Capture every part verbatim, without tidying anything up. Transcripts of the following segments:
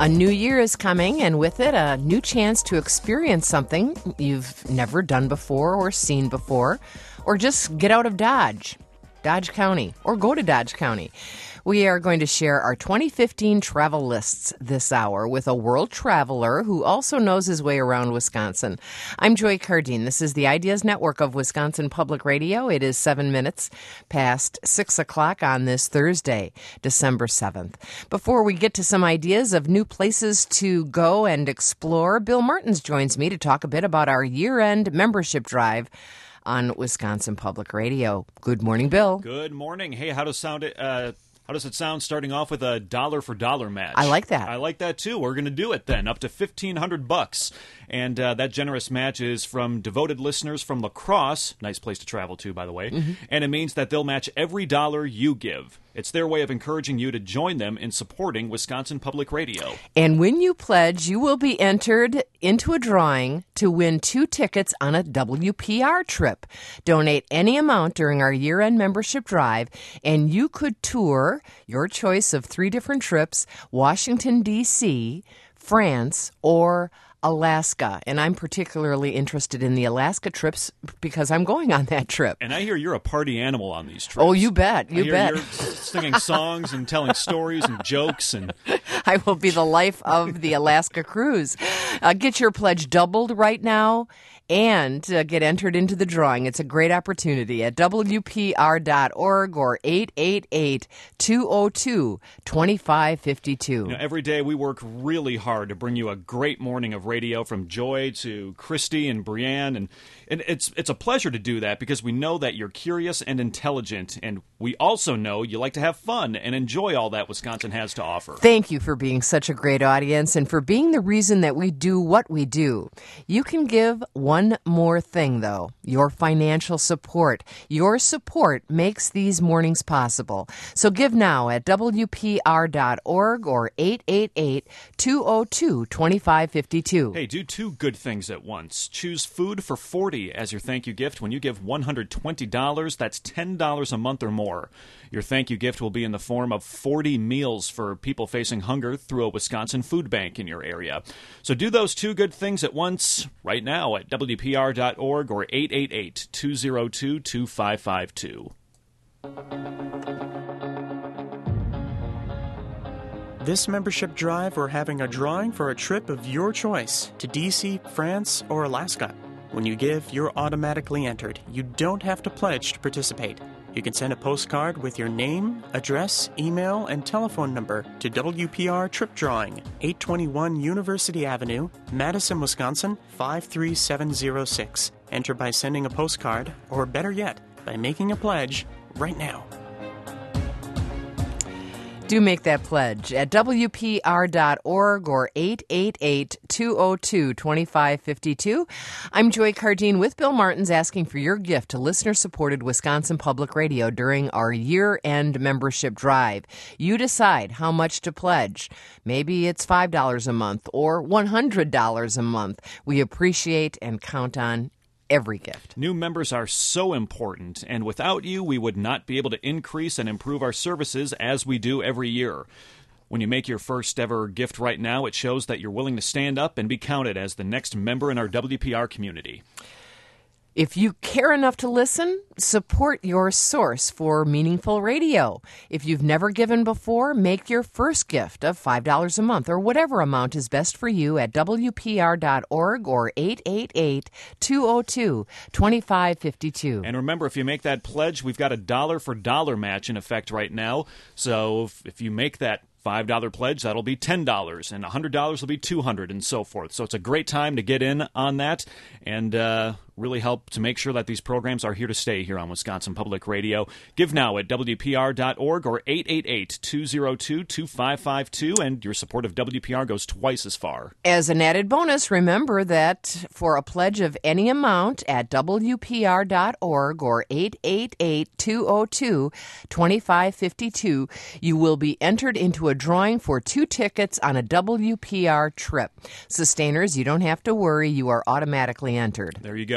A new year is coming, and with it, a new chance to experience something you've never done before or seen before, or just get out of Dodge, Dodge County, or go to Dodge County. We are going to share our twenty fifteen travel lists this hour with a world traveler who also knows his way around Wisconsin. I'm Joy Cardine. This is the Ideas Network of Wisconsin Public Radio. It is seven minutes past six o'clock on this Thursday, December seventh. Before we get to some ideas of new places to go and explore, Bill Martins joins me to talk a bit about our year-end membership drive on Wisconsin Public Radio. Good morning, Bill. Good morning. Hey, how does sound it? Uh How does it sound starting off with a dollar for dollar match? I like that. I like that too. We're going to do it then, up to fifteen hundred bucks. And uh, that generous match is from devoted listeners from La Crosse. Nice place to travel to, by the way. Mm-hmm. And it means that they'll match every dollar you give. It's their way of encouraging you to join them in supporting Wisconsin Public Radio. And when you pledge, you will be entered into a drawing to win two tickets on a W P R trip. Donate any amount during our year-end membership drive, and you could tour your choice of three different trips: Washington, D C, France, or Alaska. And I'm particularly interested in the Alaska trips because I'm going on that trip. And I hear you're a party animal on these trips. Oh, you bet. You I hear bet. You're singing songs and telling stories and jokes. And I will be the life of the Alaska cruise. Uh, get your pledge doubled right now and uh, get entered into the drawing. It's a great opportunity at W P R dot org or eight eight eight, two oh two, two five five two. You know, every day we work really hard to bring you a great morning of radio, from Joy to Christy and Brianne, and, and it's it's a pleasure to do that because we know that you're curious and intelligent, and we also know you like to have fun and enjoy all that Wisconsin has to offer. Thank you for being such a great audience and for being the reason that we do what we do. You can give one more thing, though: your financial support. Your support makes these mornings possible. So give now at W P R dot org or eight eight eight, two oh two, two five five two. Hey, do two good things at once. Choose Food for forty as your thank you gift when you give one hundred twenty dollars. That's ten dollars a month or more. Your thank you gift will be in the form of forty meals for people facing hunger through a Wisconsin food bank in your area. So do those two good things at once right now at W P R dot org or eight eight eight, two oh two, two five five two. This membership drive, we're having a drawing for a trip of your choice to D C, France, or Alaska. When you give, you're automatically entered. You don't have to pledge to participate. You can send a postcard with your name, address, email, and telephone number to W P R Trip Drawing, eight twenty-one University Avenue, Madison, Wisconsin, five three seven zero six. Enter by sending a postcard, or better yet, by making a pledge right now. Do make that pledge at W P R dot org or eight eight eight, two oh two, two five five two. I'm Joy Cardine with Bill Martins, asking for your gift to listener-supported Wisconsin Public Radio during our year-end membership drive. You decide how much to pledge. Maybe it's five dollars a month or one hundred dollars a month. We appreciate and count on every gift. New members are so important, and without you, we would not be able to increase and improve our services as we do every year. When you make your first ever gift right now, it shows that you're willing to stand up and be counted as the next member in our W P R community. If you care enough to listen, support your source for meaningful radio. If you've never given before, make your first gift of five dollars a month or whatever amount is best for you at W P R dot org or eight eight eight, two oh two, two five five two. And remember, if you make that pledge, we've got a dollar for dollar match in effect right now. So if, if you make that five dollars pledge, that'll be ten dollars, and one hundred dollars will be two hundred dollars, and so forth. So it's a great time to get in on that and uh, really help to make sure that these programs are here to stay here on Wisconsin Public Radio. Give now at W P R dot org or eight eight eight, two oh two, two five five two, and your support of W P R goes twice as far. As an added bonus, remember that for a pledge of any amount at W P R dot org or eight eight eight, two oh two, two five five two, you will be entered into a drawing for two tickets on a W P R trip. Sustainers, you don't have to worry. You are automatically entered. There you go.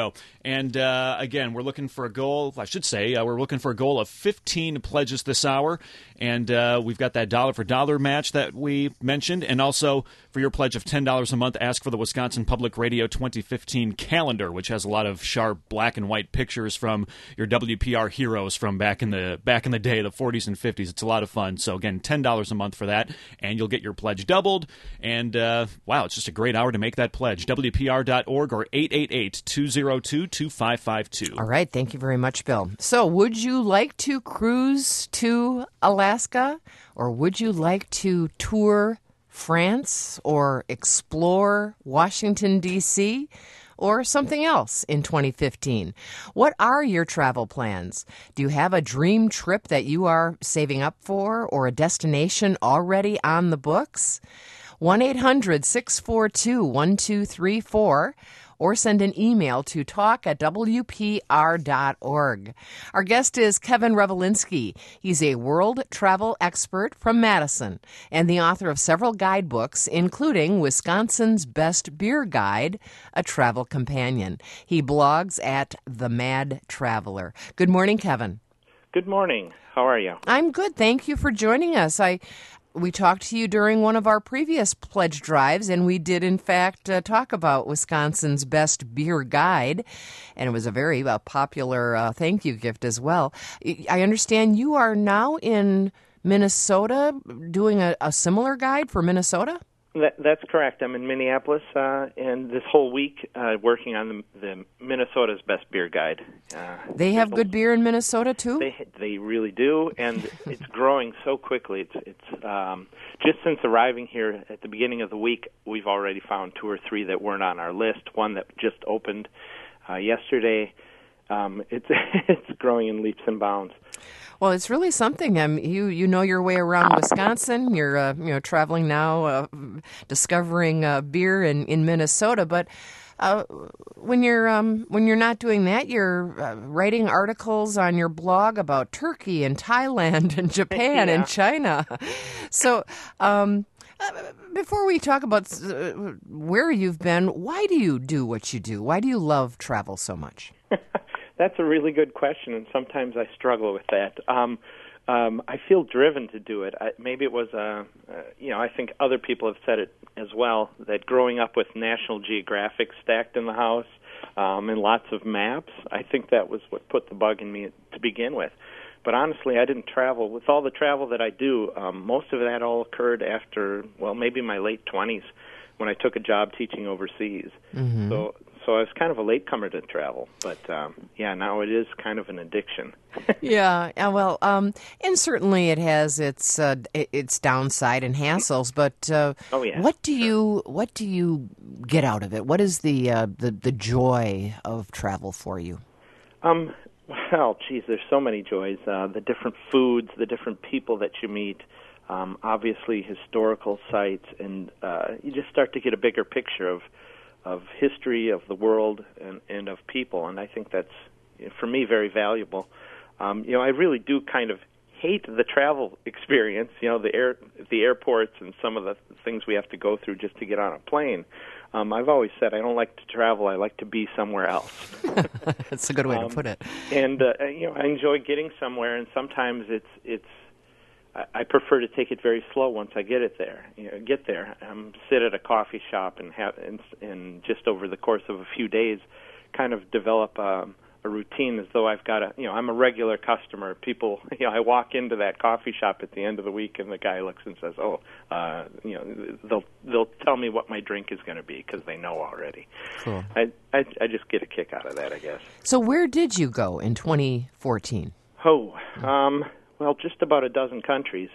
go. And uh, again, we're looking for a goal, I should say, uh, we're looking for a goal of fifteen pledges this hour. And uh, we've got that dollar for dollar match that we mentioned. And also, for your pledge of ten dollars a month, ask for the Wisconsin Public Radio twenty fifteen calendar, which has a lot of sharp black and white pictures from your W P R heroes from back in the back in the day, the forties and fifties. It's a lot of fun. So again, ten dollars a month for that, and you'll get your pledge doubled. And uh, wow, it's just a great hour to make that pledge. W P R dot org or eight eight eight, two oh two, two five five two. All right. Thank you very much, Bill. So would you like to cruise to Alaska, or would you like to tour France or explore Washington, D C, or something else in twenty fifteen? What are your travel plans? Do you have a dream trip that you are saving up for, or a destination already on the books? one eight hundred, six four two, one two three four, or send an email to talk at W P R dot org. Our guest is Kevin Revelinsky. He's a world travel expert from Madison and the author of several guidebooks, including Wisconsin's Best Beer Guide, a travel companion. He blogs at The Mad Traveler. Good morning, Kevin. Good morning. How are you? I'm good. Thank you for joining us. I We talked to you during one of our previous pledge drives, and we did, in fact, uh, talk about Wisconsin's Best Beer Guide, and it was a very uh, popular uh, thank you gift as well. I understand you are now in Minnesota doing a, a similar guide for Minnesota? That, that's correct. I'm in Minneapolis, uh, and this whole week uh, working on the, the Minnesota's Best Beer Guide. Uh, they have good beer in Minnesota too. They they really do, and it's growing so quickly. It's it's um, just since arriving here at the beginning of the week, we've already found two or three that weren't on our list. One that just opened uh, yesterday. Um, it's it's growing in leaps and bounds. Well, it's really something. Um, you you know your way around Wisconsin. You're uh, you know traveling now, uh, discovering uh, beer in, in Minnesota. But uh, when you're um, when you're not doing that, you're uh, writing articles on your blog about Turkey and Thailand and Japan yeah. and China. So. Um, Uh, before we talk about uh, where you've been, why do you do what you do? Why do you love travel so much? That's a really good question, and sometimes I struggle with that. Um, um, I feel driven to do it. I, maybe it was, uh, uh, you know, I think other people have said it as well, that growing up with National Geographic stacked in the house um, and lots of maps, I think that was what put the bug in me to begin with. But honestly, I didn't travel. With all the travel that I do, um, most of that all occurred after, well, maybe my late twenties when I took a job teaching overseas. Mm-hmm. So so I was kind of a latecomer to travel. But, um, yeah, now it is kind of an addiction. yeah, well, um, and certainly it has its uh, its downside and hassles. But uh, oh, yeah, what do sure. you what do you get out of it? What is the uh, the, the joy of travel for you? Um. Well, geez, there's so many joys. Uh, the different foods, the different people that you meet, um, obviously historical sites, and uh, you just start to get a bigger picture of of history, of the world, and, and of people. And I think that's, for me, very valuable. Um, you know, I really do kind of hate the travel experience, you know, the air, the airports and some of the things we have to go through just to get on a plane. Um, I've always said I don't like to travel. I like to be somewhere else. That's a good way um, to put it. And uh, you know, I enjoy getting somewhere, and sometimes it's it's. I, I prefer to take it very slow once I get it there. You know, get there, um, sit at a coffee shop, and have and, and just over the course of a few days, kind of develop Um, a routine as though I've got a, you know, I'm a regular customer. People, you know, I walk into that coffee shop at the end of the week, and the guy looks and says, "Oh, uh, you know, they'll they'll tell me what my drink is going to be because they know already." Cool. I, I I just get a kick out of that, I guess. So where did you go in twenty fourteen? Oh, um, well, just about a dozen countries.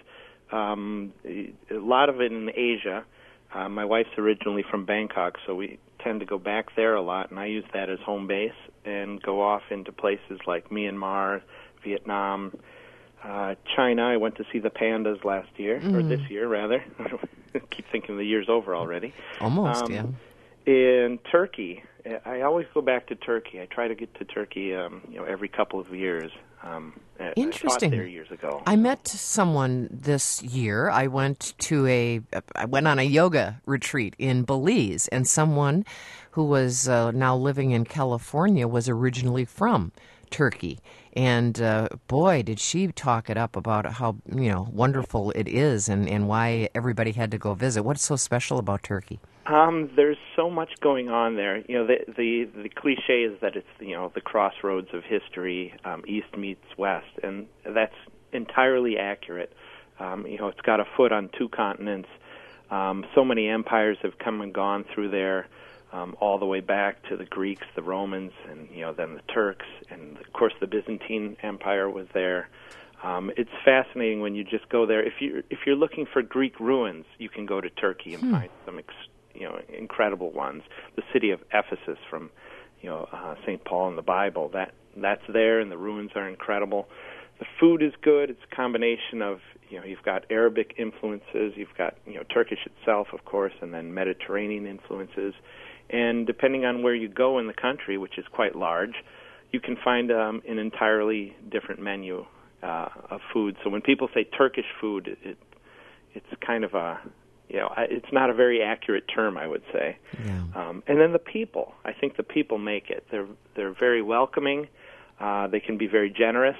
Um, a lot of it in Asia. Uh, my wife's originally from Bangkok, so we tend to go back there a lot, and I use that as home base and go off into places like Myanmar, Vietnam, uh, China. I went to see the pandas last year, mm-hmm. or this year, rather. I keep thinking the year's over already. Almost, um, yeah. In Turkey, I always go back to Turkey. I try to get to Turkey, um, you know, every couple of years. Um, I, Interesting. I taught there years ago. I met someone this year. I went to a, I went on a yoga retreat in Belize, and someone who was uh, now living in California was originally from Turkey. And uh, boy, did she talk it up about how, you know, wonderful it is and, and why everybody had to go visit. What's so special about Turkey? Um, there's so much going on there. You know, the the the cliche is that it's, you know, the crossroads of history, um, East meets West, and that's entirely accurate. Um, you know, it's got a foot on two continents. Um, so many empires have come and gone through there, um, all the way back to the Greeks, the Romans, and, you know, then the Turks, and of course the Byzantine Empire was there. Um, it's fascinating when you just go there. If you if you're looking for Greek ruins, you can go to Turkey and hmm. find some ex- you know incredible ones. The city of Ephesus from you know uh, Saint Paul in the Bible, that that's there, and the ruins are incredible. The food is good. It's a combination of, you know, you've got Arabic influences, you've got, you know, Turkish itself, of course, and then Mediterranean influences. And depending on where you go in the country, which is quite large, you can find um, an entirely different menu uh, of food. So when people say Turkish food, it, it's kind of a, you know, it's not a very accurate term, I would say. Yeah. Um, and then the people. I think the people make it. They're they're very welcoming. Uh, they can be very generous.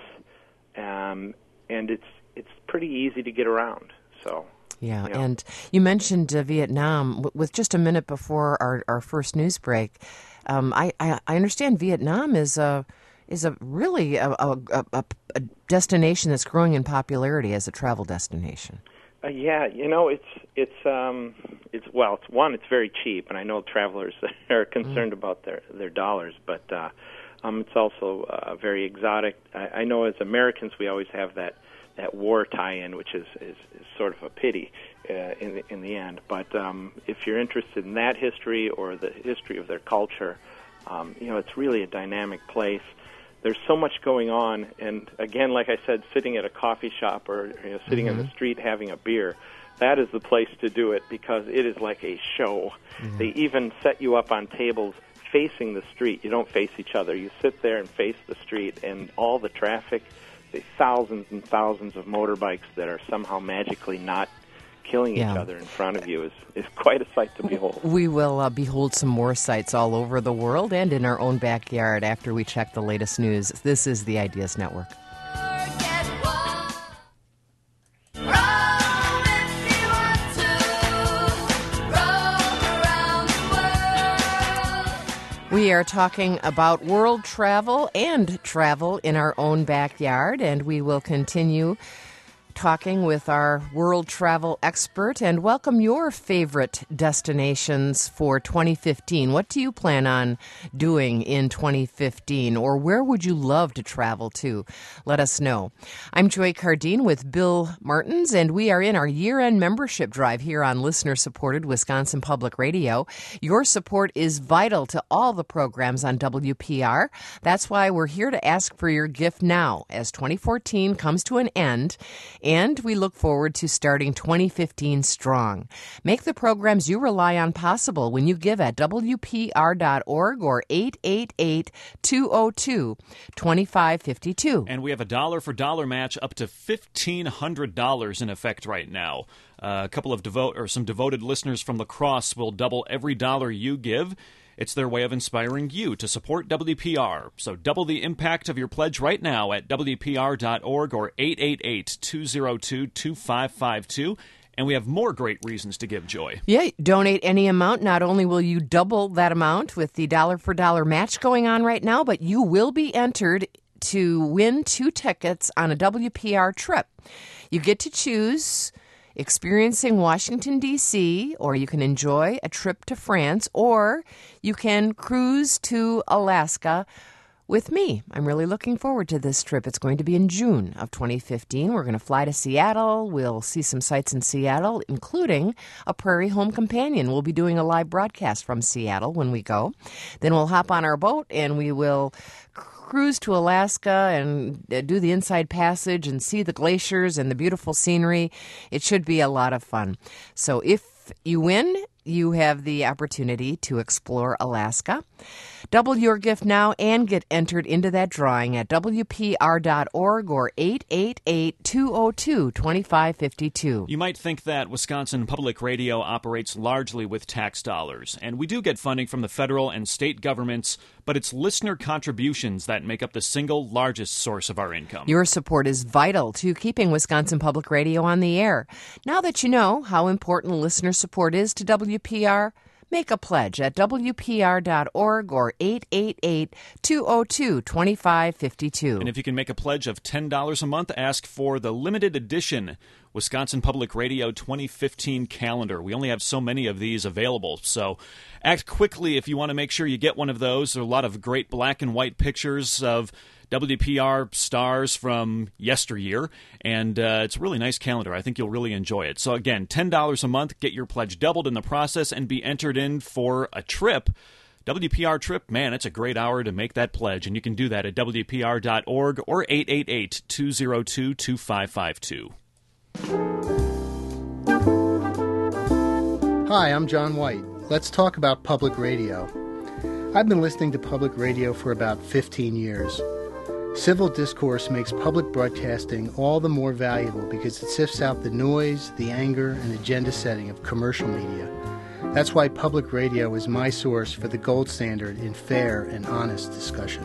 Um, and it's it's pretty easy to get around. So yeah, you know. And you mentioned uh, Vietnam. W- with just a minute before our, our first news break, um, I, I I understand Vietnam is a is a really a, a, a, a destination that's growing in popularity as a travel destination. Uh, yeah, you know, it's it's um it's well, it's one, it's very cheap, and I know travelers are concerned mm. about their their dollars, but. Uh, Um, it's also uh, very exotic. I, I know as Americans we always have that, that war tie-in, which is, is, is sort of a pity uh, in the, in the end. But um, if you're interested in that history or the history of their culture, um, you know, it's really a dynamic place. There's so much going on, and again, like I said, sitting at a coffee shop or, you know, sitting mm-hmm. in the street having a beer, that is the place to do it because it is like a show. Mm-hmm. They even set you up on tables facing the street. You don't face each other. You sit there and face the street, and all the traffic, the thousands and thousands of motorbikes that are somehow magically not killing yeah. each other in front of you is, is quite a sight to behold. We will uh, behold some more sights all over the world and in our own backyard after we check the latest news. This is the Ideas Network. We are talking about world travel and travel in our own backyard, and we will continue talking with our world travel expert and welcome your favorite destinations for twenty fifteen. What do you plan on doing in twenty fifteen, or where would you love to travel to? Let us know. I'm Joy Cardine with Bill Martins, and we are in our year-end membership drive here on listener-supported Wisconsin Public Radio. Your support is vital to all the programs on W P R. That's why we're here to ask for your gift now as twenty fourteen comes to an end. And we look forward to starting twenty fifteen strong. Make the programs you rely on possible when you give at W P R dot org or eight eight eight, two oh two, two five five two. And we have a dollar for dollar match up to fifteen hundred dollars in effect right now. Uh, a couple of devote or some devoted listeners from La Crosse will double every dollar you give. It's their way of inspiring you to support W P R. So double the impact of your pledge right now at W P R dot org or eight eight eight, two oh two, two five five two. And we have more great reasons to give, Joy. Yeah, donate any amount. Not only will you double that amount with the dollar for dollar match going on right now, but you will be entered to win two tickets on a W P R trip. You get to choose experiencing Washington, D C, or you can enjoy a trip to France, or you can cruise to Alaska with me. I'm really looking forward to this trip. It's going to be in June of twenty fifteen. We're going to fly to Seattle. We'll see some sights in Seattle, including a Prairie Home Companion. We'll be doing a live broadcast from Seattle when we go. Then we'll hop on our boat and we will cruise to Alaska and do the Inside Passage and see the glaciers and the beautiful scenery. It should be a lot of fun. So if you win, you have the opportunity to explore Alaska. Double your gift now and get entered into that drawing at W P R dot org or eight eight eight, two oh two, two five five two. You might think that Wisconsin Public Radio operates largely with tax dollars, and we do get funding from the federal and state governments, but it's listener contributions that make up the single largest source of our income. Your support is vital to keeping Wisconsin Public Radio on the air. Now that you know how important listener support is to W P R, make a pledge at W P R dot org or eight eight eight, two oh two, two five five two. And if you can make a pledge of ten dollars a month, ask for the limited edition Wisconsin Public Radio twenty fifteen calendar. We only have so many of these available, so act quickly if you want to make sure you get one of those. There are a lot of great black and white pictures of W P R stars from yesteryear, and uh, it's a really nice calendar. I think you'll really enjoy it. So again, ten dollars a month, get your pledge doubled in the process, and be entered in for a trip. W P R trip, man, it's a great hour to make that pledge, and you can do that at W P R dot org or eight eight eight, two oh two, two five five two. Hi, I'm John White. Let's talk about public radio. I've been listening to public radio for about fifteen years. Civil discourse makes public broadcasting all the more valuable because it sifts out the noise, the anger, and agenda setting of commercial media. That's why public radio is my source for the gold standard in fair and honest discussion.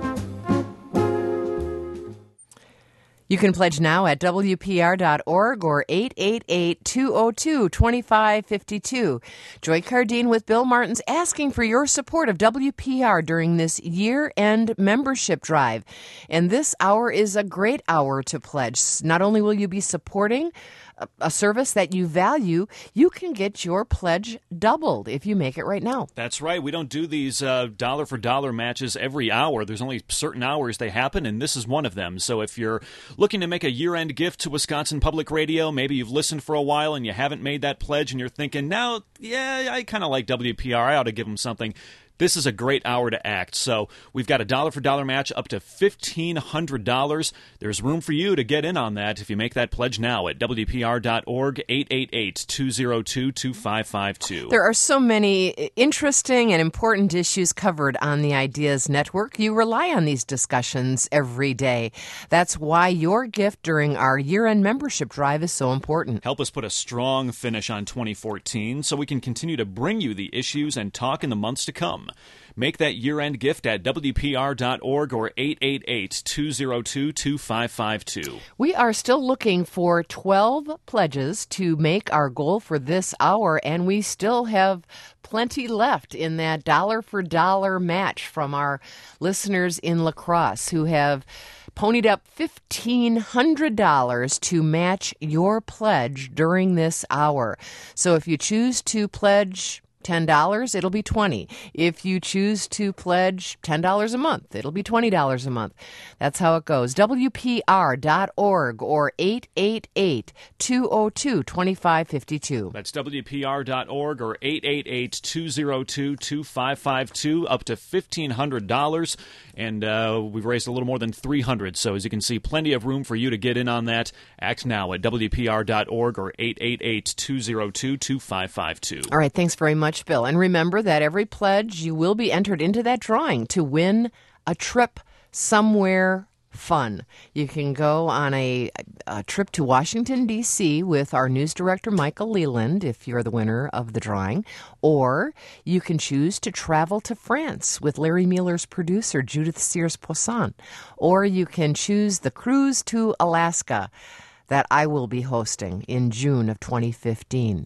You can pledge now at W P R dot org or eight eight eight, two oh two, two five five two. Joy Cardine with Bill Martins asking for your support of W P R during this year-end membership drive. And this hour is a great hour to pledge. Not only will you be supporting a service that you value, you can get your pledge doubled if you make it right now. That's right. We don't do these uh, dollar-for-dollar matches every hour. There's only certain hours they happen, and this is one of them. So if you're looking to make a year-end gift to Wisconsin Public Radio, maybe you've listened for a while and you haven't made that pledge, and you're thinking, now, yeah, I kind of like W P R. I ought to give them something. This is a great hour to act. So we've got a dollar-for-dollar match up to fifteen hundred dollars. There's room for you to get in on that if you make that pledge now at W P R dot org, eight eight eight, two oh two, two five five two. There are so many interesting and important issues covered on the Ideas Network. You rely on these discussions every day. That's why your gift during our year-end membership drive is so important. Help us put a strong finish on twenty fourteen so we can continue to bring you the issues and talk in the months to come. Make that year-end gift at W P R dot org or eight eight eight, two oh two, two five five two. We are still looking for twelve pledges to make our goal for this hour, and we still have plenty left in that dollar-for-dollar match from our listeners in La Crosse who have ponied up fifteen hundred dollars to match your pledge during this hour. So if you choose to pledge ten dollars, it'll be twenty dollars. If you choose to pledge ten dollars a month, it'll be twenty dollars a month. That's how it goes. W P R dot org or eight eight eight, two oh two, two five five two. That's W P R dot org or eight eight eight, two oh two, two five five two, up to fifteen hundred dollars. And uh, we've raised a little more than three hundred dollars. So as you can see, plenty of room for you to get in on that. Act now at W P R dot org or eight eight eight, two oh two, two five five two. All right, thanks very much, Bill. And remember that every pledge, you will be entered into that drawing to win a trip somewhere fun. You can go on a, a trip to Washington, D C with our news director, Michael Leland, if you're the winner of the drawing. Or you can choose to travel to France with Larry Mueller's producer, Judith Sears-Poisson. Or you can choose the cruise to Alaska that I will be hosting in June of twenty fifteen.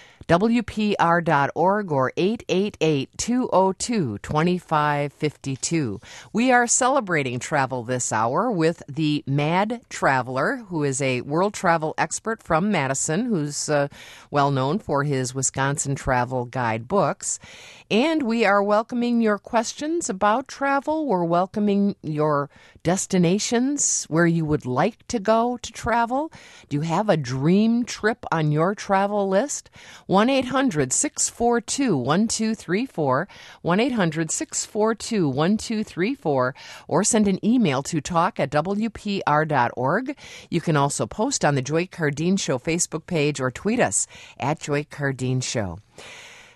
W P R dot org or eight eight eight, two oh two, two five five two. We are celebrating travel this hour with the Mad Traveler, who is a world travel expert from Madison, who's uh, well known for his Wisconsin Travel Guide books. And we are welcoming your questions about travel. We're welcoming your destinations where you would like to go to travel. Do you have a dream trip on your travel list? one eight hundred, six four two, one two three four, one eight hundred, six four two, one two three four, or send an email to talk at W P R dot org. You can also post on the Joy Cardine Show Facebook page or tweet us at Joy Cardine Show.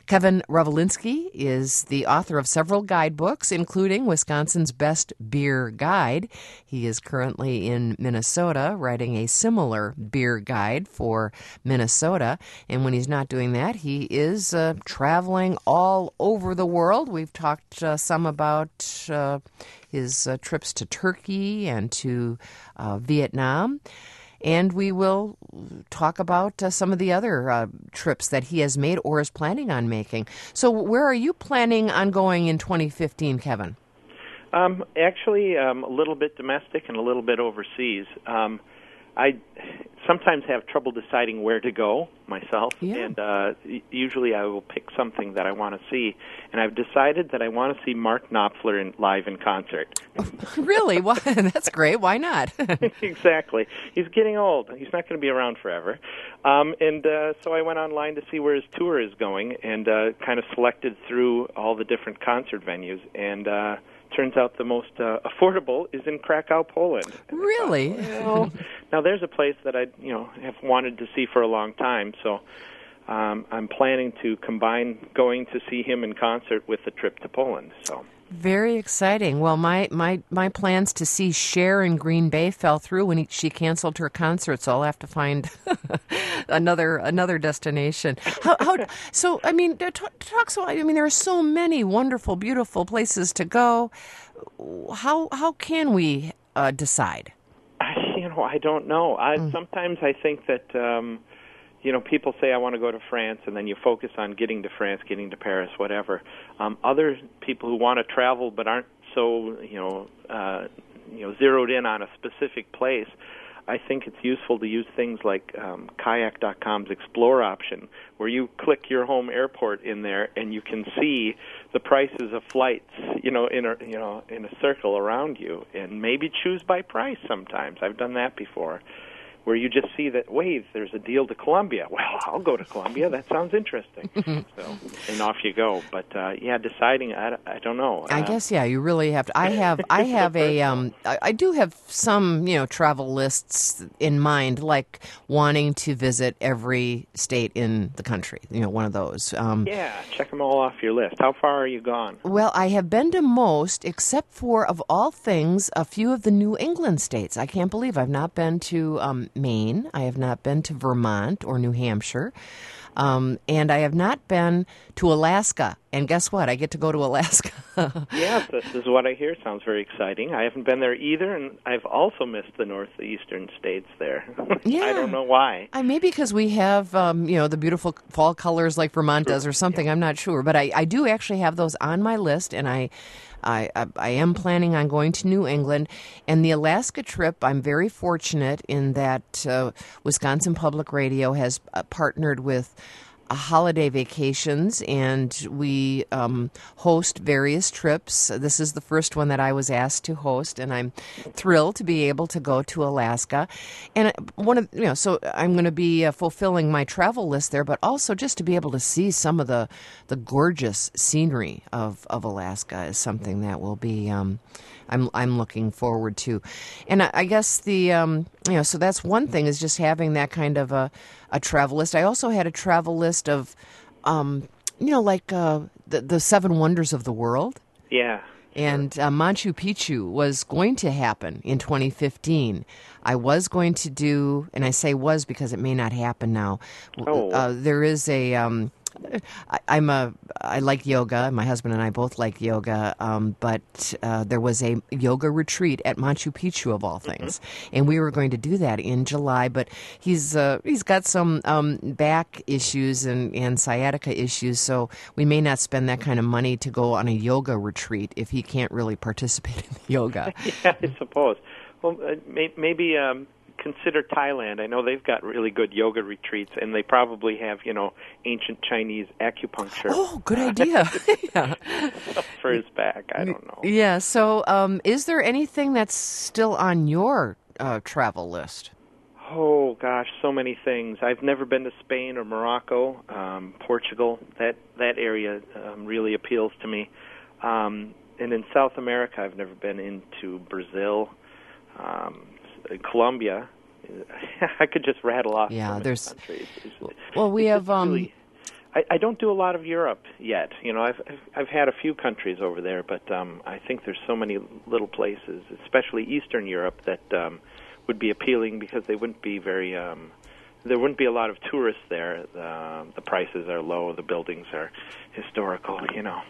Kevin Revolinsky is the author of several guidebooks, including Wisconsin's Best Beer Guide. He is currently in Minnesota writing a similar beer guide for Minnesota. And when he's not doing that, he is uh, traveling all over the world. We've talked uh, some about uh, his uh, trips to Turkey and to uh, Vietnam. And we will talk about uh, some of the other uh, trips that he has made or is planning on making. So where are you planning on going in twenty fifteen, Kevin? Um, actually, um, a little bit domestic and a little bit overseas. Um, I sometimes have trouble deciding where to go myself, yeah. and uh, usually I will pick something that I want to see. And I've decided that I want to see Mark Knopfler in, live in concert. Really? Why? That's great. Why not? Exactly. He's getting old. He's not going to be around forever. Um, and uh, so I went online to see where his tour is going and uh, kind of selected through all the different concert venues. And uh, turns out the most uh, affordable is in Krakow, Poland. And really? Thought, well, now there's a place that I, you know, have wanted to see for a long time. So um, I'm planning to combine going to see him in concert with the trip to Poland. So. Very exciting. Well, my, my, my plans to see Cher in Green Bay fell through when he, she canceled her concert, so I'll have to find another another destination. How, how, so, I mean, talk, talk so. I mean, there are so many wonderful, beautiful places to go. How how can we uh, decide? You know, I don't know. I, Mm. Sometimes I think that. Um, You know, people say, I want to go to France, and then you focus on getting to France, getting to Paris, whatever. Um, other people who want to travel but aren't so, you know, uh, you know, zeroed in on a specific place, I think it's useful to use things like um, kayak dot com's Explore option, where you click your home airport in there, and you can see the prices of flights, you know, in a you know in a circle around you, and maybe choose by price. Sometimes I've done that before, where you just see that, wait, there's a deal to Colombia. Well, I'll go to Colombia. That sounds interesting. So, and off you go. But uh, yeah, deciding, I, I don't know. I uh, guess yeah, you really have to. I have I have a um I, I do have some you know travel lists in mind, like wanting to visit every state in the country. You know, one of those. Um, yeah, check them all off your list. How far are you gone? Well, I have been to most, except for, of all things, a few of the New England states. I can't believe I've not been to um, Maine. I have not been to Vermont or New Hampshire. Um, and I have not been to Alaska. And guess what? I get to go to Alaska. Yes, this is what I hear. Sounds very exciting. I haven't been there either, and I've also missed the northeastern states there. Yeah. I don't know why. I maybe because we have, um, you know, the beautiful fall colors like Vermont does or something. Yeah. I'm not sure. But I, I do actually have those on my list, and I, I, I, I am planning on going to New England. And the Alaska trip, I'm very fortunate in that uh, Wisconsin Public Radio has uh, partnered with Uh, holiday vacations, and we um, host various trips. This is the first one that I was asked to host, and I'm thrilled to be able to go to Alaska. And one of you know, so I'm going to be uh, fulfilling my travel list there, but also just to be able to see some of the the gorgeous scenery of, of Alaska is something that will be. Um, I'm I'm looking forward to, and I, I guess the um, you know so that's one thing is just having that kind of a, a travel list. I also had a travel list of, um, you know, like uh, the the seven wonders of the world. Yeah. And uh, Machu Picchu was going to happen in twenty fifteen. I was going to do, and I say was because it may not happen now. Oh. Uh, there is a. Um, I, I'm a. I like yoga. My husband and I both like yoga. Um, but uh, there was a yoga retreat at Machu Picchu of all things, mm-hmm. and we were going to do that in July. But he's uh, he's got some um, back issues and, and sciatica issues, so we may not spend that kind of money to go on a yoga retreat if he can't really participate in the yoga. Yeah, I suppose. Well, uh, may, maybe. Um Consider Thailand. I know they've got really good yoga retreats, and they probably have, you know, ancient Chinese acupuncture. Oh, good idea. Yeah. For his back. I don't know. Yeah. So, um, is there anything that's still on your uh, travel list? Oh gosh, so many things. I've never been to Spain or Morocco, um, Portugal. That that area um, really appeals to me. Um, and in South America, I've never been into Brazil. Um, Colombia, I could just rattle off. Yeah, so there's. countries. It's, well, we it's have. Um, really, I, I don't do a lot of Europe yet. You know, I've I've, I've had a few countries over there, but um, I think there's so many little places, especially Eastern Europe, that um, would be appealing because they wouldn't be very. Um, there wouldn't be a lot of tourists there. Uh, the prices are low. The buildings are historical. You know.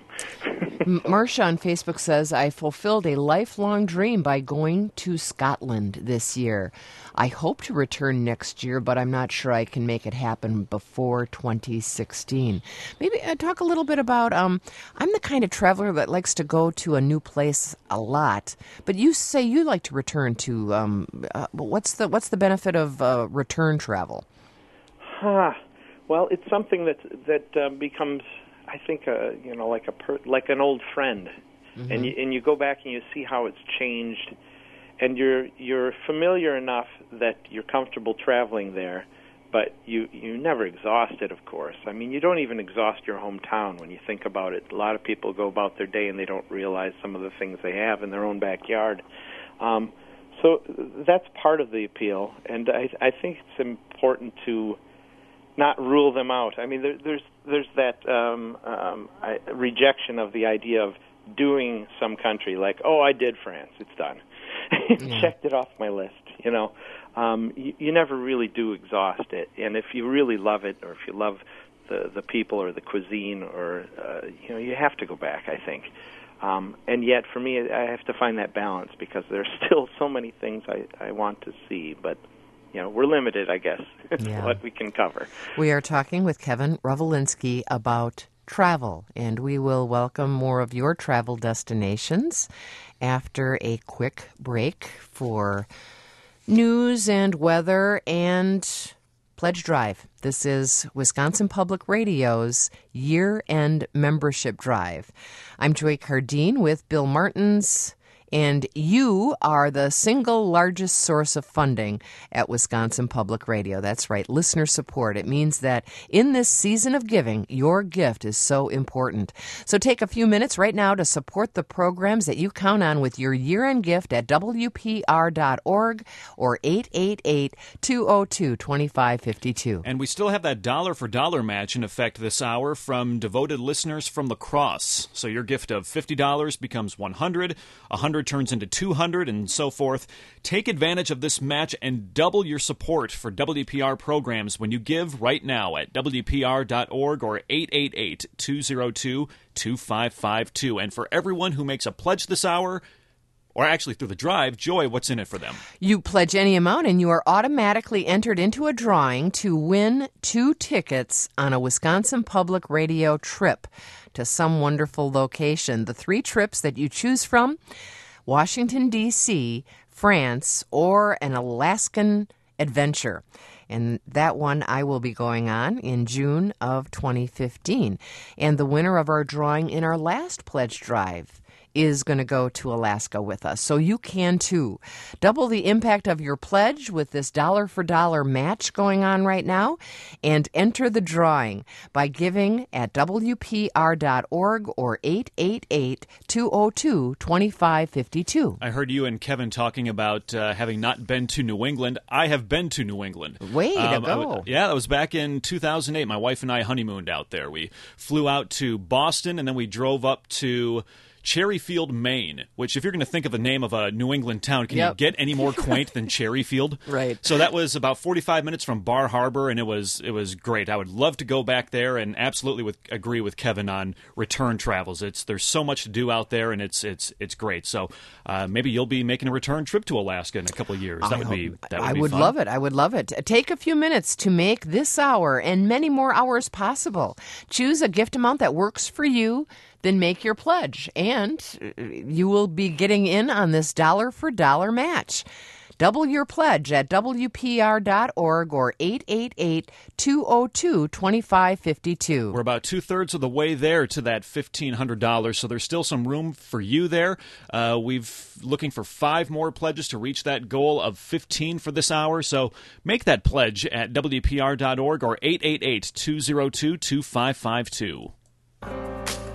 Marcia on Facebook says, I fulfilled a lifelong dream by going to Scotland this year. I hope to return next year, but I'm not sure I can make it happen before twenty sixteen. Maybe uh, talk a little bit about, um, I'm the kind of traveler that likes to go to a new place a lot, but you say you like to return to, um, uh, what's the what's the benefit of uh, return travel? Huh. Well, it's something that that um, becomes, I think, uh, you know, like a per, like an old friend, mm-hmm. and you, and you go back and you see how it's changed, and you're you're familiar enough that you're comfortable traveling there, but you you never exhaust it, of course. I mean, you don't even exhaust your hometown when you think about it. A lot of people go about their day and they don't realize some of the things they have in their own backyard. Um, so that's part of the appeal, and I I think it's important to not rule them out. I mean, there, there's there's that um, um, I, rejection of the idea of doing some country, like, oh, I did France, it's done. Yeah. Checked it off my list, you know. Um, you, you never really do exhaust it, and if you really love it, or if you love the the people or the cuisine, or uh, you know, you have to go back, I think. Um, and yet, for me, I have to find that balance because there's still so many things I, I want to see, but you know, we're limited, I guess, yeah. what we can cover. We are talking with Kevin Revolinsky about travel, and we will welcome more of your travel destinations after a quick break for news and weather and Pledge Drive. This is Wisconsin Public Radio's year-end membership drive. I'm Joy Cardine with Bill Martins, and you are the single largest source of funding at Wisconsin Public Radio. That's right, listener support. It means that in this season of giving, your gift is so important. So take a few minutes right now to support the programs that you count on with your year-end gift at W P R dot org or eight eight eight, two oh two, two five five two. And we still have that dollar for dollar match in effect this hour from devoted listeners from La Crosse. So your gift of fifty dollars becomes one hundred dollars, one hundred dollars turns into two hundred dollars, and so forth. Take advantage of this match and double your support for W P R programs when you give right now at W P R dot org or eight eight eight, two oh two, two five five two. And for everyone who makes a pledge this hour, or actually through the drive, Joy, what's in it for them? You pledge any amount and you are automatically entered into a drawing to win two tickets on a Wisconsin Public Radio trip to some wonderful location. The three trips that you choose from: Washington, D C, France, or an Alaskan adventure. And that one I will be going on in June of twenty fifteen. And the winner of our drawing in our last pledge drive is going to go to Alaska with us. So you can too. Double the impact of your pledge with this dollar for dollar match going on right now, and enter the drawing by giving at W P R dot org or eight eight eight, two oh two, two five five two. I heard you and Kevin talking about uh, having not been to New England. I have been to New England. Way um, to go. I w- yeah, that was back in two thousand eight. My wife and I honeymooned out there. We flew out to Boston, and then we drove up to Cherryfield, Maine, which if you're going to think of the name of a New England town, can Yep. you get any more quaint than Cherryfield? Right. So that was about forty-five minutes from Bar Harbor, and it was it was great. I would love to go back there, and absolutely with, agree with Kevin on return travels. It's there's so much to do out there, and it's it's it's great. So uh, maybe you'll be making a return trip to Alaska in a couple of years. That I would hope- be that would I be would fun. love it. I would love it. Take a few minutes to make this hour and many more hours possible. Choose a gift amount that works for you, then make your pledge, and you will be getting in on this dollar for dollar match. Double your pledge at W P R dot org or eight eight eight, two oh two, two five five two. We're about two-thirds of the way there to that fifteen hundred dollars, so there's still some room for you there. Uh, we've looking for five more pledges to reach that goal of fifteen for this hour, so make that pledge at W P R dot org or eight eight eight, two oh two, two five five two.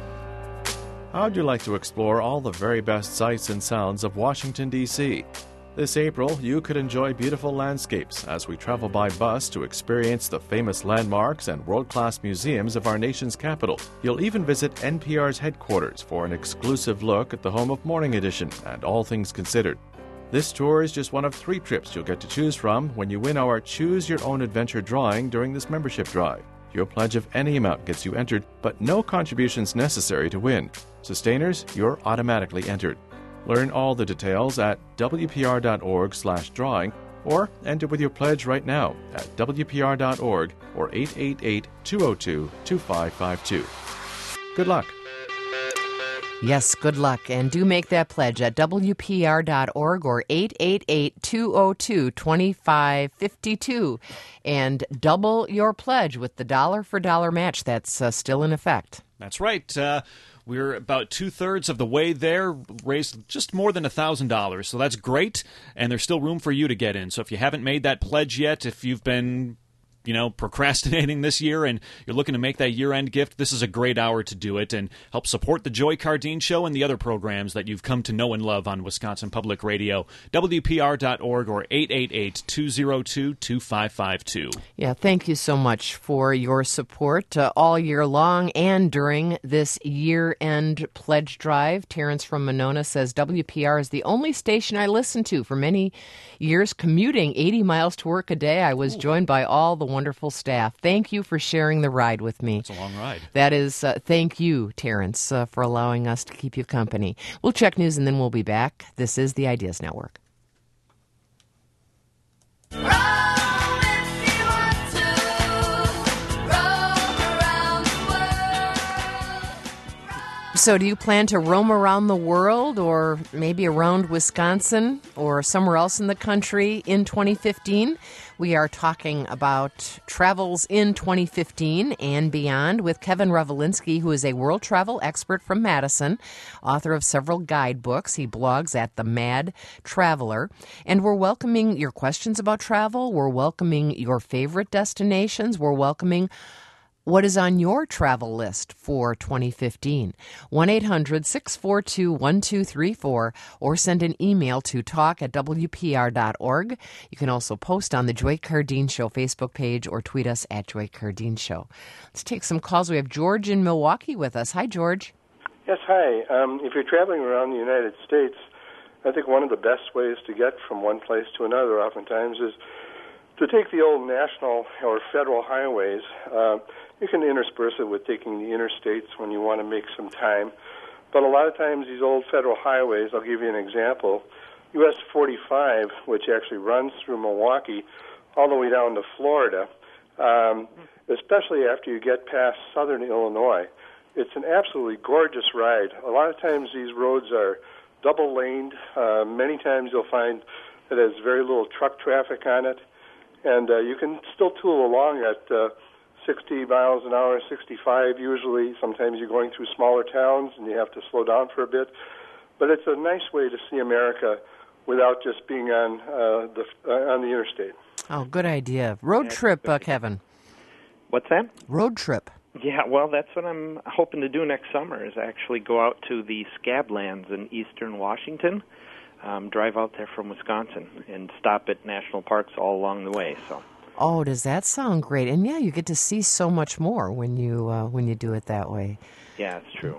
How'd you like to explore all the very best sights and sounds of Washington, D C? This April, you could enjoy beautiful landscapes as we travel by bus to experience the famous landmarks and world-class museums of our nation's capital. You'll even visit N P R's headquarters for an exclusive look at the home of Morning Edition and All Things Considered. This tour is just one of three trips you'll get to choose from when you win our Choose Your Own Adventure drawing during this membership drive. Your pledge of any amount gets you entered, but no contributions necessary to win. Sustainers, you're automatically entered. Learn all the details at w p r dot org slash drawing or enter with your pledge right now at w p r dot org or eight eight eight, two oh two, two five five two. Good luck. Yes, good luck. And do make that pledge at w p r dot org or eight eight eight, two oh two, two five five two. And double your pledge with the dollar for dollar match that's uh, still in effect. That's right. Uh, we're about two-thirds of the way there, raised just more than one thousand dollars. So that's great, and there's still room for you to get in. So if you haven't made that pledge yet, if you've been you know, procrastinating this year and you're looking to make that year-end gift, this is a great hour to do it and help support the Joy Cardine Show and the other programs that you've come to know and love on Wisconsin Public Radio. w p r dot org or eight eight eight, two oh two, two five five two. Yeah, thank you so much for your support uh, all year long and during this year-end pledge drive. Terrence from Monona says, W P R is the only station I listened to for many years, commuting eighty miles to work a day. I was Ooh. joined by all the wonderful staff. Thank you for sharing the ride with me. It's a long ride. That is, uh, thank you, Terrence, uh, for allowing us to keep you company. We'll check news and then we'll be back. This is the Ideas Network. So do you plan to roam around the world or maybe around Wisconsin or somewhere else in the country in twenty fifteen? We are talking about travels in twenty fifteen and beyond with Kevin Revelinsky, who is a world travel expert from Madison, author of several guidebooks. He blogs at The Mad Traveler. And we're welcoming your questions about travel. We're welcoming your favorite destinations. We're welcoming what is on your travel list for twenty fifteen? one eight hundred, six four two, one two three four or send an email to talk at w p r dot org. You can also post on the Joy Cardine Show Facebook page or tweet us at Joy Cardine Show. Let's take some calls. We have George in Milwaukee with us. Hi, George. Yes, hi. Um, if you're traveling around the United States, I think one of the best ways to get from one place to another oftentimes is to take the old national or federal highways. Uh, you can intersperse it with taking the interstates when you want to make some time. But a lot of times these old federal highways, I'll give you an example, U S forty-five, which actually runs through Milwaukee all the way down to Florida, um, especially after you get past southern Illinois. It's an absolutely gorgeous ride. A lot of times these roads are double-laned. Uh, many times you'll find that it has very little truck traffic on it. And uh, you can still tool along at uh, sixty miles an hour, sixty-five usually. Sometimes you're going through smaller towns and you have to slow down for a bit. But it's a nice way to see America without just being on uh, the uh, on the interstate. Oh, good idea. Road trip, uh, Kevin. What's that? Road trip. Yeah, well, that's what I'm hoping to do next summer is actually go out to the Scablands in eastern Washington. Um, drive out there from Wisconsin and stop at national parks all along the way. So, oh, does that sound great? And yeah, you get to see so much more when you uh, when you do it that way. Yeah, it's true.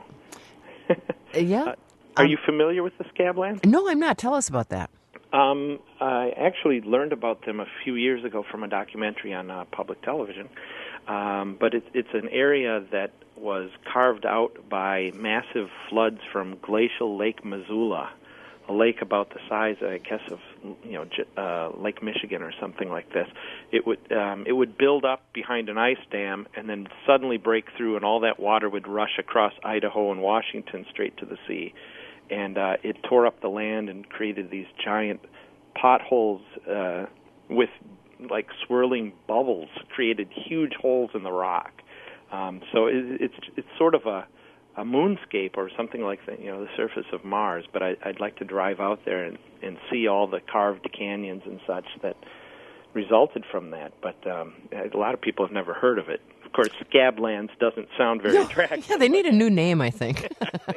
yeah. Uh, are um, you familiar with the Scablands? No, I'm not. Tell us about that. Um, I actually learned about them a few years ago from a documentary on uh, public television. Um, but it's it's an area that was carved out by massive floods from glacial Lake Missoula. A lake about the size, I guess, of you know uh, Lake Michigan or something like this. It would um, it would build up behind an ice dam and then suddenly break through, and all that water would rush across Idaho and Washington straight to the sea. And uh, it tore up the land and created these giant potholes uh, with like swirling bubbles, created huge holes in the rock. Um, so it, it's it's sort of a a moonscape or something like that, you know, the surface of Mars. But I, I'd like to drive out there and, and see all the carved canyons and such that resulted from that. But um, a lot of people have never heard of it. Of course, Scablands doesn't sound very yeah, attractive. Yeah, they need a new name, I think. For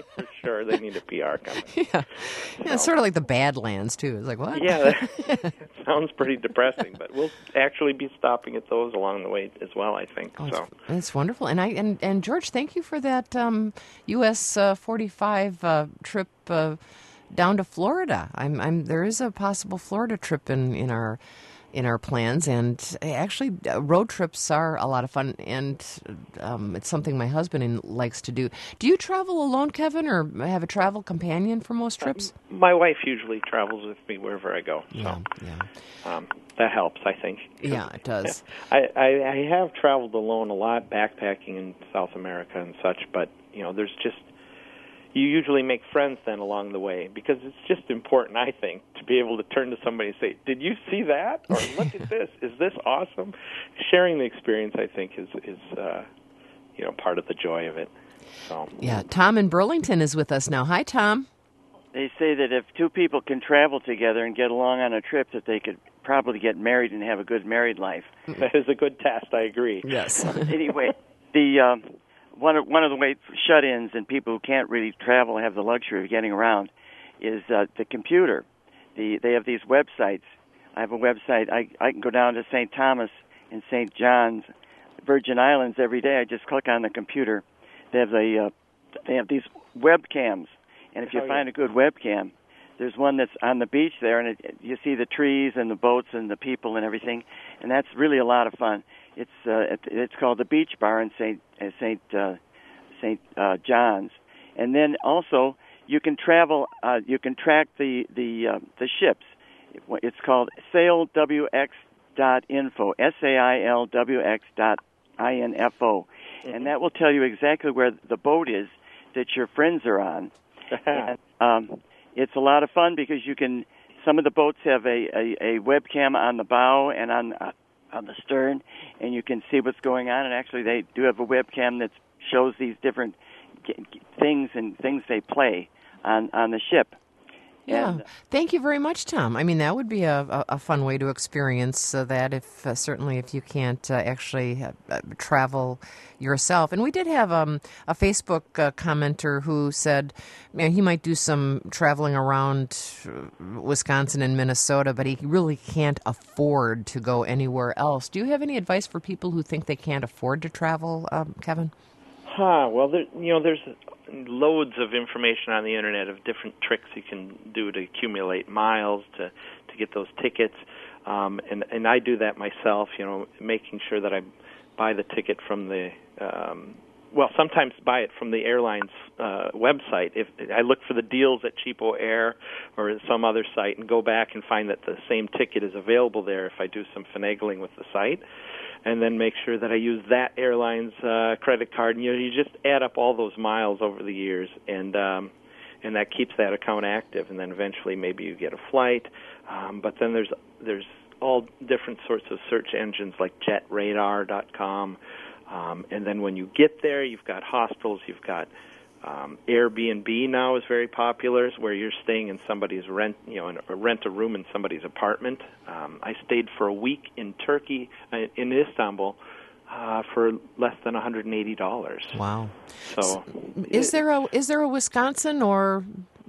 sure they need a P R company. Yeah, yeah, So- it's sort of like the Badlands too. It's like what? Yeah, that sounds pretty depressing, but we'll actually be stopping at those along the way as well, I think. Oh, So, it's, it's wonderful, and I and, and George, thank you for that um, U S uh, forty-five uh, trip uh, down to Florida. I'm, I'm there is a possible Florida trip in, in our in our plans, and actually uh, road trips are a lot of fun, and um, it's something my husband in- likes to do. Do you travel alone, Kevin, or have a travel companion for most trips? my wife usually travels with me wherever I go, so Yeah, yeah, um, that helps, I think. yeah, it does. I, I, I have traveled alone a lot, backpacking in South America and such, but, you know, there's just, you usually make friends then along the way, because it's just important, I think, to be able to turn to somebody and say, did you see that? Or look at this. Is this awesome? Sharing the experience, I think, is, is uh, you know, part of the joy of it. So. Yeah, Tom in Burlington is with us now. Hi, Tom. They say that if two people can travel together and get along on a trip, that they could probably get married and have a good married life. That is a good test, I agree. Yes. Anyway, the um, one of one of the ways shut-ins and people who can't really travel have the luxury of getting around is uh, the computer. The they have these websites. I have a website. I I can go down to Saint Thomas and Saint John's, Virgin Islands every day. I just click on the computer. They have the uh, they have these webcams, and if you Oh, find yeah. a good webcam, there's one that's on the beach there, and it, you see the trees and the boats and the people and everything, and that's really a lot of fun. It's uh, it, it's called the Beach Bar in Saint uh, Saint uh, Saint uh, John's, and then also you can travel. Uh, you can track the the uh, the ships. It's called sail w x dot info, S A I L W X dot I N F O, and that will tell you exactly where the boat is that your friends are on. And, um, it's a lot of fun because you can. Some of the boats have a, a, a webcam on the bow and on uh, on the stern, and you can see what's going on. And actually, they do have a webcam that shows these different g- g- things and things they play on on the ship. Yeah, And, thank you very much, Tom. I mean, that would be a, a, a fun way to experience uh, that. If uh, certainly if you can't uh, actually uh, uh, travel yourself. And we did have um, a Facebook uh, commenter who said, you know, he might do some traveling around uh, Wisconsin and Minnesota, but he really can't afford to go anywhere else. Do you have any advice for people who think they can't afford to travel, um, Kevin? Huh. Well, there, you know, there's loads of information on the internet of different tricks you can do to accumulate miles to to get those tickets, um, and and I do that myself. You know, making sure that I buy the ticket from the um, well, sometimes buy it from the airline's uh, website. If I look for the deals at Cheapo Air or some other site and go back and find that the same ticket is available there, if I do some finagling with the site, and then make sure that I use that airline's uh, credit card. And you know, you just add up all those miles over the years, and um, and that keeps that account active. And then eventually, maybe you get a flight. Um, but then there's there's all different sorts of search engines like jet radar dot com. Um, and then when you get there, you've got hostels, you've got um, Airbnb now is very popular, where you're staying in somebody's rent, you know, in, or rent a room in somebody's apartment. Um, I stayed for a week in Turkey, uh, in Istanbul, uh, for less than one hundred eighty dollars. Wow. So, Is there a is there a Wisconsin or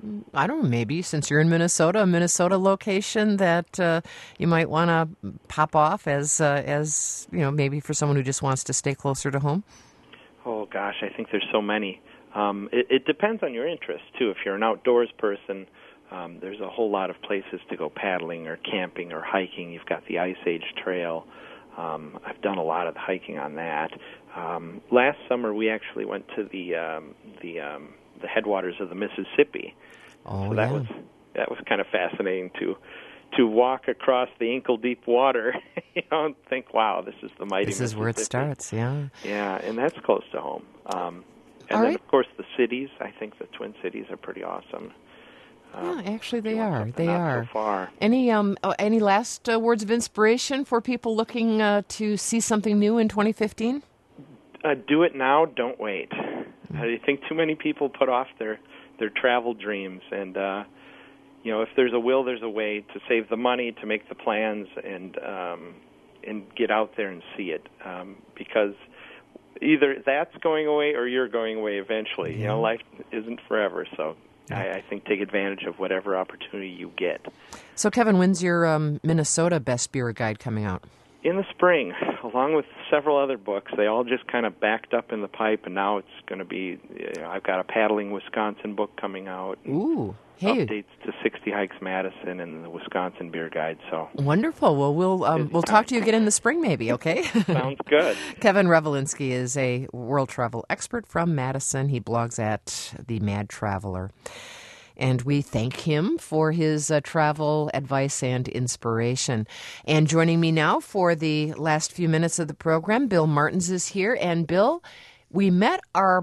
I don't know, maybe since you're in Minnesota, a Minnesota location that uh, you might want to pop off as uh, as you know, maybe for someone who just wants to stay closer to home? Oh gosh, I think there's so many. Um, it, it depends on your interest too. If you're an outdoors person, um, there's a whole lot of places to go paddling or camping or hiking. You've got the Ice Age Trail. Um, I've done a lot of the hiking on that. Um, last summer, we actually went to the um, the um, the headwaters of the Mississippi. Oh, so that yeah. was that was kind of fascinating to to walk across the ankle-deep water, you know, and think, wow, this is the mighty This is where it Mississippi. starts, yeah. Yeah, and that's close to home. Um, and All then, right. of course, the cities. I think the Twin Cities are pretty awesome. Um, Yeah, actually, if they you want are. something They not are. so far. Any um oh, any last uh, words of inspiration for people looking uh, to see something new in twenty fifteen? Uh, do it now. Don't wait. I think too many people put off their their travel dreams, and uh, you know, if there's a will, there's a way to save the money, to make the plans, and um, and get out there and see it. Um, because either that's going away or you're going away eventually. You know, life isn't forever, so I, I think take advantage of whatever opportunity you get. So, Kevin, when's your um, Minnesota Best Beer Guide coming out? In the spring, along with several other books. They all just kind of backed up in the pipe, and now it's going to be, you know, I've got a Paddling Wisconsin book coming out. Ooh, hey. Updates to sixty Hikes Madison and the Wisconsin Beer Guide. So wonderful. Well, we'll um, we'll talk to you again in the spring, maybe. Okay. Sounds good. Kevin Revolinsky is a world travel expert from Madison. He blogs at the Mad Traveler. And we thank him for his uh, travel advice and inspiration. And joining me now for the last few minutes of the program, Bill Martins is here. And Bill, we met our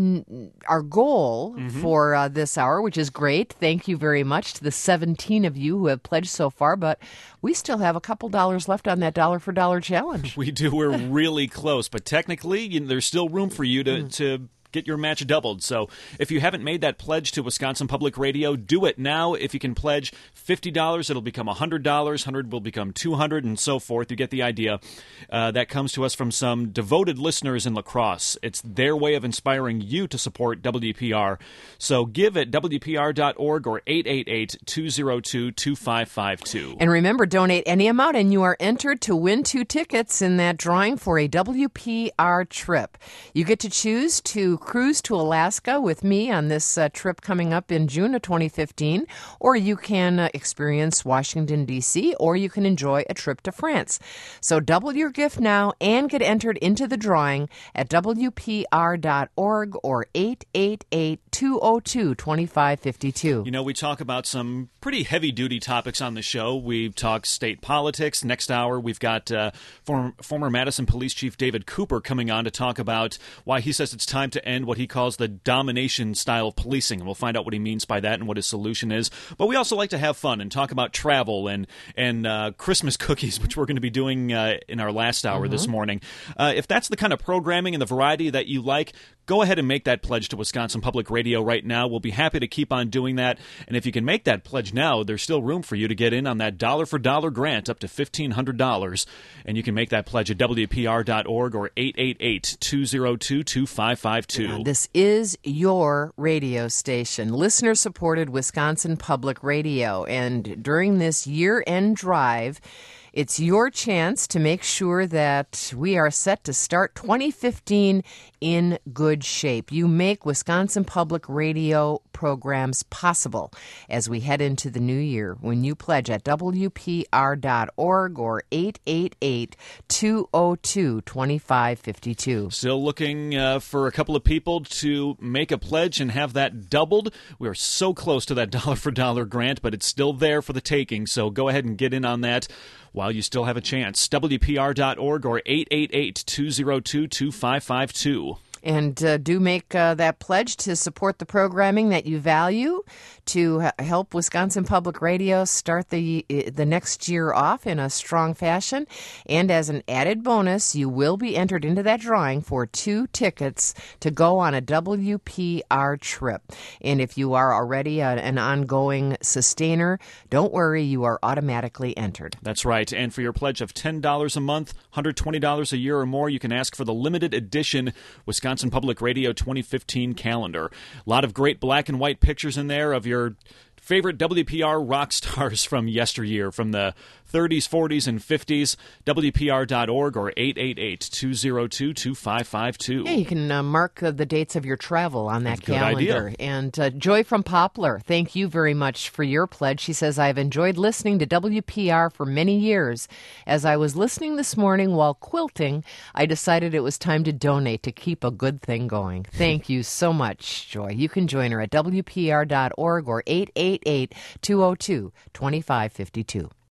our goal mm-hmm. for uh, this hour, which is great. Thank you very much to the seventeen of you who have pledged so far. But we still have a couple dollars left on that dollar for dollar challenge. We do. We're really close. But technically, you know, there's still room for you to... Mm. to get your match doubled. So if you haven't made that pledge to Wisconsin Public Radio, do it now. If you can pledge fifty dollars, it'll become one hundred dollars. one hundred dollars will become two hundred dollars, and so forth. You get the idea. Uh, that comes to us from some devoted listeners in La Crosse. It's their way of inspiring you to support W P R. So give at W P R dot org or eight eight eight, two oh two, two five five two. And remember, donate any amount, and you are entered to win two tickets in that drawing for a W P R trip. You get to choose to cruise to Alaska with me on this uh, trip coming up in June of twenty fifteen, or you can uh, experience Washington, D C, or you can enjoy a trip to France. So double your gift now and get entered into the drawing at W P R dot org or eight eight eight, two oh two, two five five two. You know, we talk about some pretty heavy-duty topics on the show. We've talked state politics. Next hour, we've got uh, former, former Madison Police Chief David Cooper coming on to talk about why he says it's time to end what he calls the domination style of policing. And we'll find out what he means by that and what his solution is. But we also like to have fun and talk about travel and, and uh, Christmas cookies, which we're going to be doing uh, in our last hour mm-hmm. this morning. Uh, if that's the kind of programming and the variety that you like, go ahead and make that pledge to Wisconsin Public Radio right now. We'll be happy to keep on doing that. And if you can make that pledge now, there's still room for you to get in on that dollar-for-dollar grant up to fifteen hundred dollars. And you can make that pledge at W P R dot org or eight eight eight, two oh two, two five five two. Now, this is your radio station, listener-supported Wisconsin Public Radio. And during this year-end drive, it's your chance to make sure that we are set to start twenty fifteen in good shape. You make Wisconsin Public Radio programs possible as we head into the new year when you pledge at W P R dot org or eight eight eight, two oh two, two five five two. Still looking uh, for a couple of people to make a pledge and have that doubled. We are so close to that dollar-for-dollar grant, but it's still there for the taking, so go ahead and get in on that while you still have a chance. W P R dot org or eight eight eight, two oh two, two five five two. And uh, do make uh, that pledge to support the programming that you value, to h- help Wisconsin Public Radio start the the next year off in a strong fashion. And as an added bonus, you will be entered into that drawing for two tickets to go on a W P R trip. And if you are already a, an ongoing sustainer, don't worry, you are automatically entered. That's right. And for your pledge of ten dollars a month, one hundred twenty dollars a year or more, you can ask for the limited edition Wisconsin Public Radio twenty fifteen calendar. A lot of great black and white pictures in there of your favorite W P R rock stars from yesteryear, from the thirties, forties, and fifties. W P R dot org or eight eight eight, two oh two, two five five two. Yeah, you can uh, mark uh, the dates of your travel on that Good calendar. idea. And uh, Joy from Poplar, thank you very much for your pledge. She says, I've enjoyed listening to W P R for many years. As I was listening this morning while quilting, I decided it was time to donate to keep a good thing going. Thank you so much, Joy. You can join her at W P R dot org or eight eight eight, two oh two, two five five two.